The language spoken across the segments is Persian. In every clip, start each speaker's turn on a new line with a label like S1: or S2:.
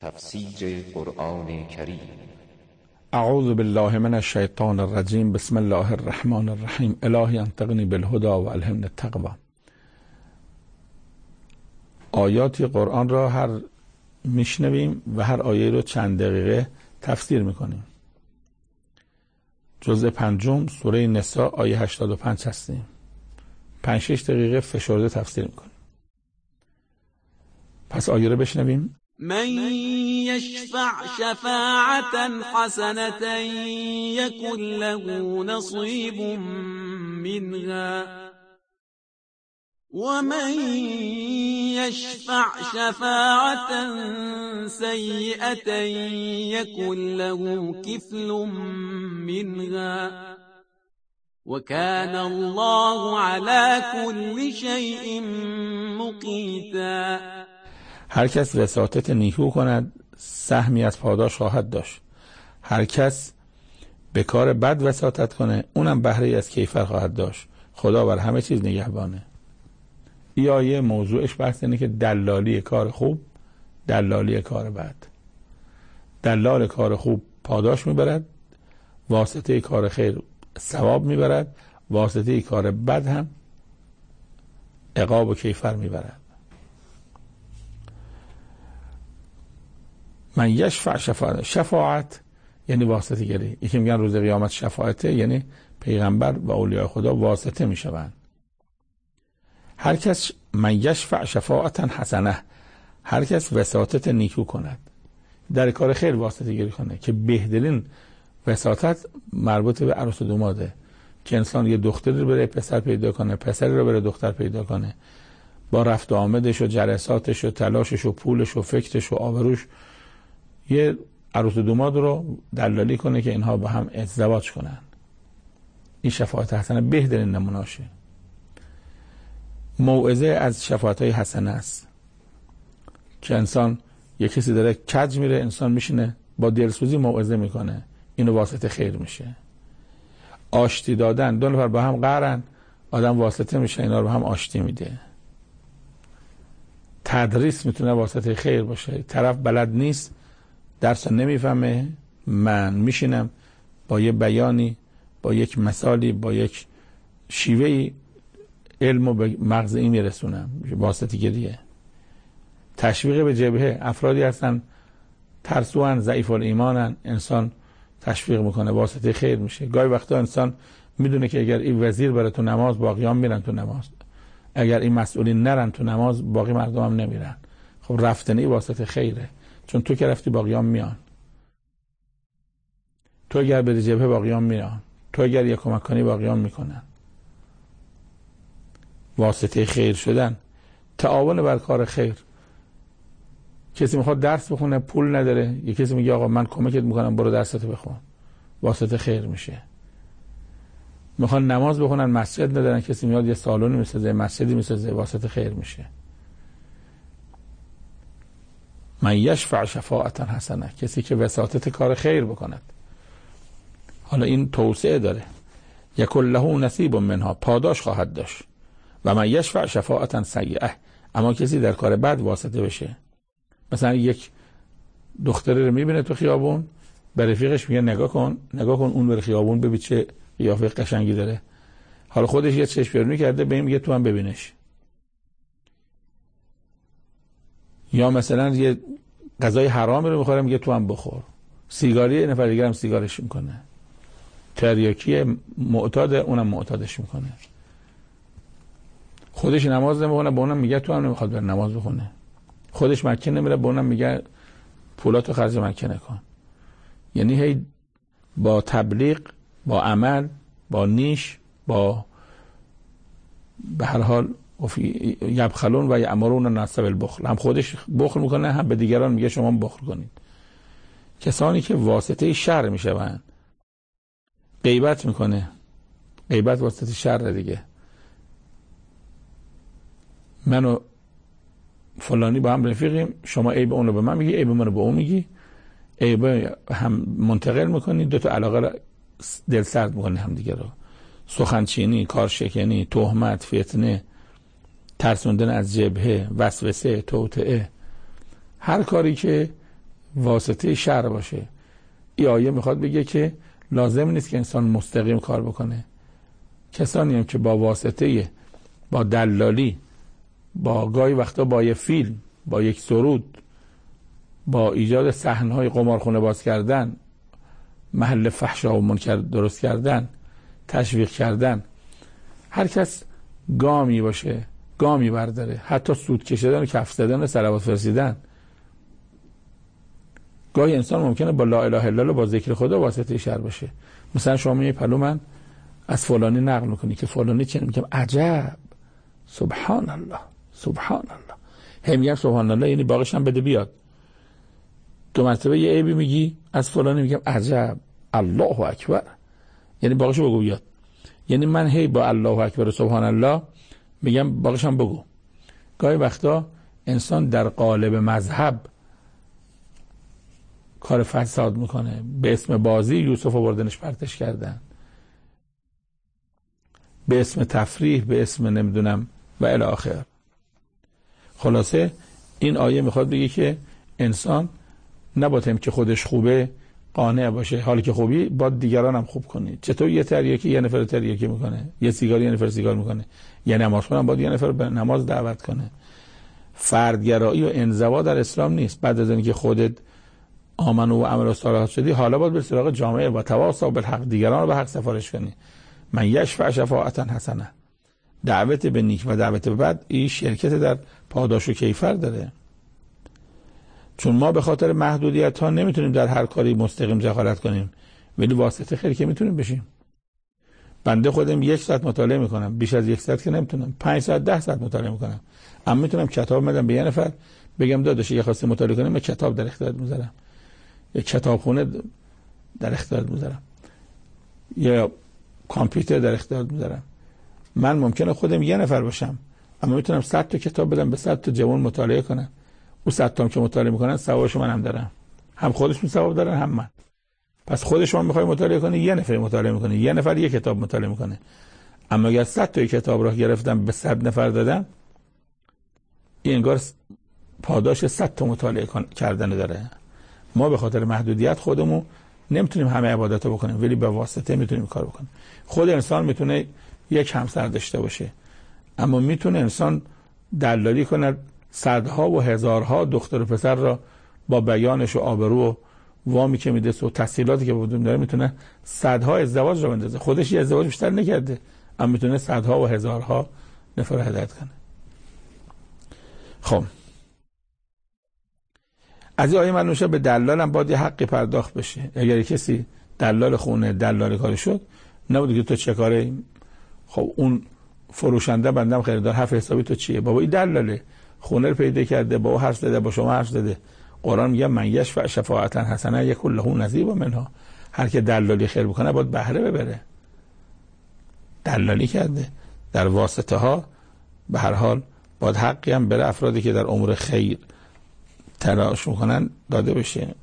S1: تفسیر قرآن کریم.
S2: اعوذ بالله من الشیطان الرجیم. بسم الله الرحمن الرحیم. الهی انطقنی بالهدى و الهمنی التقوی. آیاتی قرآن را هر میشنویم و هر آیه رو چند دقیقه تفسیر میکنیم. جزء 5 سوره نساء آیه 85 هستیم. 5-6 دقیقه فشرده تفسیر میکنیم. پس آیه رو بشنویم.
S3: من يشفع شفاعة حسنة يكن له نصيب منها ومن يشفع شفاعة سيئة يكن له كفل منها وكان الله على كل شيء مقيتا.
S2: هر کس وساطت نیکو کند سهمی از پاداش خواهد داشت. هر کس به کار بد وساطت کنه اونم بهره از کیفر خواهد داشت. خدا بر همه چیز نگهبانه. این آیه موضوعش بحث اینه که دلالی کار خوب، دلالی کار بد. دلال کار خوب پاداش میبرد، واسطه کار خیر ثواب میبرد، واسطه کار بد هم عقاب و کیفر میبرد. من یشفع شفاعت یعنی واسطه گری. یکی میگن روز قیامت شفاعته یعنی پیغمبر و اولیاء خدا واسطه میشوند. هر کس من یشفع شفاعتا حسنه، هر کس وساطت نیکو کند، در کار خیر واسطه گری کنه، که بهترین وساطت مربوط به عروس و داماده، که انسان یه دختری رو بره پسر پیدا کنه، پسری رو بره دختر پیدا کنه، با رفت و آمدش و جلساتش و تلاشش و پولش و فکرش و آبروش یه عروس و داماد رو دلالی کنه که اینها با هم ازدواج کنن. این شفاعت حسنه بهترین نمونه‌شه. موعظه از شفاعت‌های حسنه است که انسان یه کسی داره کج میره، انسان میشینه با دلسوزی موعظه میکنه، اینو واسطه خیر میشه. آشتی دادن، 2 نفر با هم قهرن، آدم واسطه میشه اینا رو با هم آشتی میده. تدریس میتونه واسطه خیر باشه. طرف بلد نیست، درس نمیفهمه، من میشینم با یه بیانی، با یک مثالی، با یک شیوهی علمو به مغز این میرسونم. واسطه گریه. تشویق به جبهه، افرادی هستن ترسوان، ضعیف الایمانن، انسان تشویق میکنه، واسطه خیر میشه. گاهی وقتا انسان میدونه که اگر این وزیر بره تو نماز باقیان میرن تو نماز، اگر این مسئولین نرن تو نماز باقی مردم هم نمیرن. خب رفتنی واسطه خیره، چون تو که رفتی باقیان میان. تو اگر بری جبهه باقیان میان، تو اگر یک کمک کنی باقیان میکنن. واسطه خیر شدن، تعاون بر کار خیر. کسی میخواد درس بخونه پول نداره، یک کسی میگه آقا من کمکت میکنم برو درستو بخون، واسطه خیر میشه. میخوان نماز بخونن مسجد ندارن، کسی میاد یه سالونی میسازه، مسجدی میسازه، واسطه خیر میشه. من یشفع شفاعتا حسنه، کسی که وساطت کار خیر بکند. حالا این توسعه داره. یکن له نصیب منها، پاداش خواهد داشت. و من یشفع شفاعتا سیئه، اما کسی در کار بد واسطه بشه. مثلا یک دختری رو میبینه تو خیابون، به رفیقش میگه نگاه کن اون بر خیابون ببین چه قیافه قشنگی داره. حالا خودش یه چشم بیرونی کرده، به این میگه تو هم ببینش. یا مثلا یه غذای حرامی رو میخوره، میگه تو هم بخور. سیگاری نفر دیگه هم سیگارش میکنه. تریاکی معتاد اونم معتادش میکنه. خودش نماز نمیخونه، به اونم میگه تو هم نمیخواد بر نماز بخونه. خودش مکه نمیره، به اونم میگه پولاتو خرج مکه نکن. یعنی هی با تبلیغ، با عمل، با نیش، با به هر حال یبخلون و یأمرون الناس بالبخل، هم خودش بخل میکنه هم به دیگران میگه شما بخل کنید. کسانی که واسطه شر میشوند، غیبت میکنه، غیبت واسطه شر دیگه. منو فلانی با هم رفیقیم، شما عیب اون رو به من میگی، عیب من رو به اون میگی، عیب هم منتقل میکنی، 2 تا علاقه رو دل سرد میکنی هم دیگه رو. سخنچینی، کارشکنی، تهمت، فتنه، ترسوندن از جبهه، وسوسه، توطئه، هر کاری که واسطه شر باشه. این آیه میخواد بگه که لازم نیست که انسان مستقیم کار بکنه. کسانی هم که با واسطه، با دلالی، با گاهی وقتا با یک فیلم، با یک سرود، با ایجاد صحنه‌های قمارخونه باز کردن، محل فحشا و منکر درست کردن، تشویق کردن، هر کس گامی باشه، گامی برداره، حتی سود کشیدن و کف زدن و صلوات فرستیدن. گاهی انسان ممکنه با لا اله الا الله، با ذکر خدا واسطه شر باشه. مثلا شما میای پلو من از فلانی نقل میکنی که فلانی چه، میگم عجب، سبحان الله سبحان الله. هم میگم سبحان الله یعنی باقیش هم بده بیاد. دو مرتبه یه عیبی میگی از فلانی، میگم عجب، الله اکبر، یعنی باقیشو بگو بیاد. یعنی من هی با الله اکبر و سبحان الله میگم باقیش هم بگو. گاهی وقتا انسان در قالب مذهب کار فساد میکنه. به اسم بازی یوسف رو بردنش پرتش کردن، به اسم تفریح، به اسم نمیدونم و الی آخر. خلاصه این آیه میخواد بگه که انسان نباید که خودش خوبه قانع باشه، حالی که خوبی با دیگران هم خوب کنی. چطور یه تریاکی یه نفر تریاکی میکنه، یه سیگار یه نفر سیگار میکنه، یه نماز خونم باید یه نفر به نماز دعوت کنه. فردگرایی و انزوا در اسلام نیست. بعد از اینکه خودت آمنو و عمل صالحات شدی، حالا باید به سراغ جامعه و تواصی بالحق، دیگران رو به حق سفارش کنی. من یشفع شفاعتا حسنه، دعوت به نیک و دعوت به بد، این شرکت در پاداش و کیفر داره. چون ما به خاطر محدودیت ها نمیتونیم در هر کاری مستقیم دخالت کنیم، ولی واسطه خیلی که میتونیم بشیم. بنده خودم 1 ساعت مطالعه میکنم، بیش از 1 ساعت که نمیتونم، 5 ساعت 10 ساعت مطالعه میکنم. اما میتونم کتاب بدم به یه نفر بگم داداش اگه خواستی مطالعه کنیم، من کتاب در اختیارت میذارم، یک کتابخونه در اختیارت میذارم، یا کامپیوتر در اختیارت میذارم. من ممکنه خودم یه نفر باشم، اما میتونم 100 تا کتاب بدم به 100 تا جوان مطالعه کنن. او 100 تا که مطالعه میکنن ثوابش منم دارم، هم خودشون ثواب دارن هم من. پس خود شما میخوای مطالعه کنی، یه نفر مطالعه میکنه، یه نفر یه کتاب مطالعه میکنه. اما اگر 100 تا کتاب رو گرفتم به 100 نفر دادم، این انگار پاداش 100 تا مطالعه کردن داره. ما به خاطر محدودیت خودمون نمیتونیم همه عبادت رو بکنیم، ولی به واسطه میتونیم کار بکنیم. خود انسان میتونه یک همسر داشته باشه، اما میتونه انسان دلالی کنه صدها و هزارها دختر و پسر را با بیانش و آبرو و وامی که میده و تسهیلاتی که بدون داره، میتونه صدها ازدواج را بندازه. خودش یه ازدواج بیشتر نکرده، اما میتونه صدها و هزارها نفر را هدایت کنه. خب از این آیه معلوم میشه به دلال هم باید یه حقی پرداخت بشه. اگر کسی دلال خونه، دلال کاری شد، نبود که تو چه کاره، خب اون فروشنده بندم خریدار حرف حسابی تو چیه؟ بابا این دلاله، خونه رو پیدا کرده، با حرف زده، با شما حرف زده. قرآن میگه من یشفع شفاعتا حسنه یکن له نصیب منها. هر که دلالی خیر بکنه باید بهره ببره. دلالی کرده در واسطه ها، به هر حال باید حقی هم بره افرادی که در امور خیر تلاش میکنن داده بشه.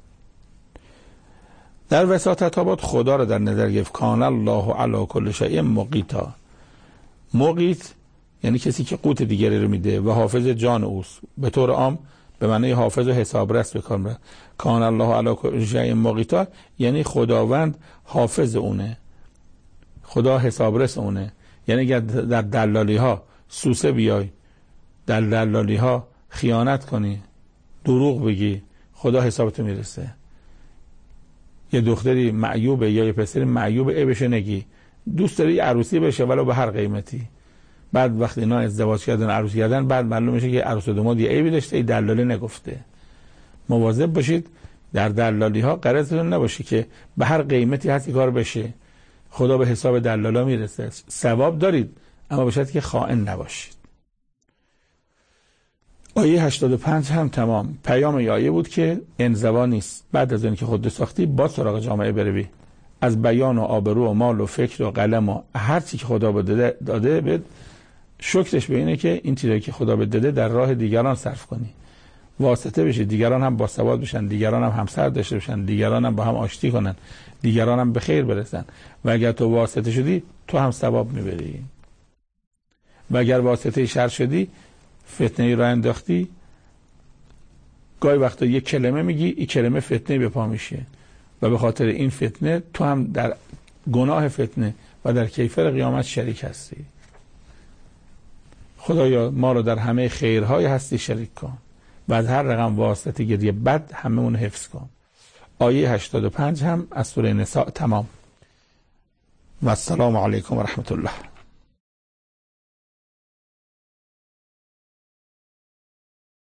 S2: در وساطت ها باید خدا رو در نظر گرفت. کان الله علی کل شیء مقیتا. مقیت یعنی کسی که قوت دیگری رو میده و حافظ جان اوست. به طور عام به معنی حافظ و حسابرس به کار میبره. کان الله علی کل شیء مقیتا یعنی خداوند حافظ اونه، خدا حسابرس اونه. یعنی اگر در دلالی ها سوسه بیای، در دلالی ها خیانت کنی، دروغ بگی، خدا حسابتو میرسه. یه دختری معیوبه یا یه پسری معیوبه، عیبش نگی، دوست داری عروسی بشه ولو به هر قیمتی. بعد وقتی اینا ازدواج کردن، عروسی کردن، بعد معلوم میشه که عروس و داماد یه عیبی داشته، این دلالی نگفته. مواظب باشید در دلالی ها غرضتون نباشه که به هر قیمتی هست این کار بشه. خدا به حساب دلالا میرسه. ثواب دارید اما به شرطی که خائن نباشید. آیه 85 هم تمام. پیام آیه بود که انزوا نیست. بعد از اینکه خود ساختی با سراغ جامعه بروی، از بیان و آبرو و مال و فکر و قلم و هر چی که خدا بده داده به شکرش به اینه که این چیزایی که خدا بده در راه دیگران صرف کنی، واسطه بشی، دیگران هم باسواد بشن، دیگران هم همسر داشته باشن، دیگران هم با هم آشتی کنن، دیگران هم به خیر برسن. و اگر تو واسطه شدی تو هم ثواب میبری، و اگر واسطه شر شدی، فتنه ای را انداختی، گاهی وقتا یک کلمه میگی، این کلمه فتنه به پا میشه و به خاطر این فتنه تو هم در گناه فتنه و در کیفر قیامت شریک هستی. خدایا ما رو در همه خیرهای هستی شریک کن و از هر رقم واسطه گیری بد همه اون حفظ کن. آیه 85 هم از سوره نساء تمام. و السلام علیکم و رحمت الله.